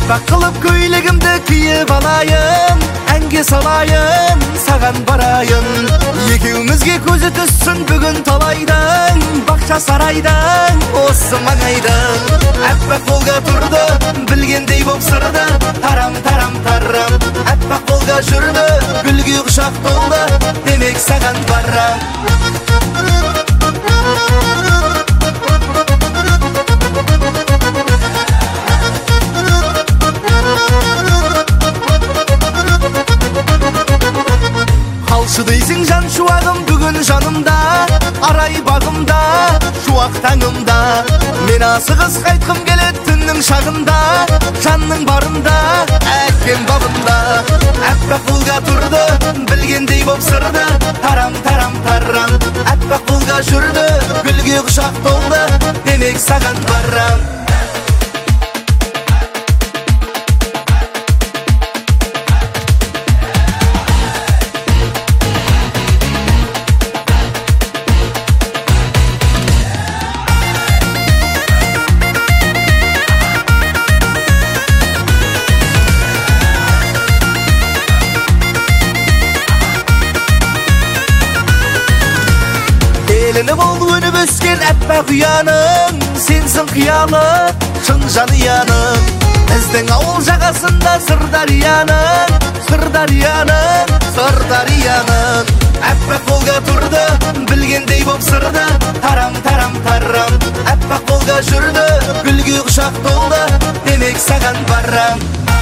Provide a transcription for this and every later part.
Әппақ қылып көйлегімді киіп алайын, әнге салайын, саған барайын. Екеумізге көзі түссін бүгін талайдан, бақша сарайдан, осы маңайдан. Әппақ қолға тұрды, білгендей боп сырды, тарам тарам тарам. Әппақ қолға жүрді, гүлге құшақ толды, демек саған барам. Қалшы дейсің жан шуағым бүгін жанымда, арай бағымда, шуақ таңымда. Мен асығыс қайтқым келеді түннің шағында, жанның барында, әкем бабында. Әппақ қолға тұрды, білгендей боп сырды, тарам тарам тарам. Әппақ қолға жүрді, гүлге құшақ толды, демек саған барам. Келіні бол өніп өскен әппақ ұяның, сенсің қиялы, шын жанияның. Біздің ауыл жағасында Сырдарияның, Сырдарияның, Сырдарияның. Әппақ қолға тұрды, білгендей боп сырды, тарам тарам тарам. Әппақ қолға жүрді, гүлге құшақ толды, демек саған барам.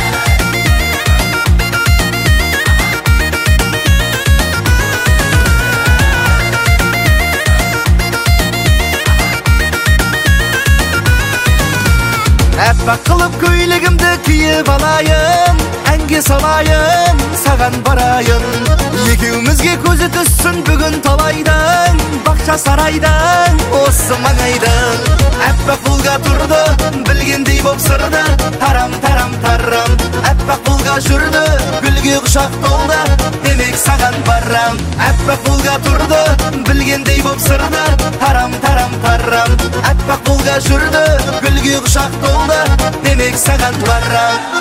Әппақ қылып көйлегімді киіп алайын, әнге салайын, саған барайын. Екеумізге көзі түссін бүгін талайдан, бақша сарайдан, осы маңайдан. Әппақ қолға тұрды, білгендей боп сырды, тарам тарам тарам. Әппақ қолға жүрді, гүлге құшақ толды, демек саған барам. Әппақ қолға тұрды, білгендей боп сырды, тарам тарам тарам. Әппақ қолға жүрді, гүлге құшақ толды, демек саған барам.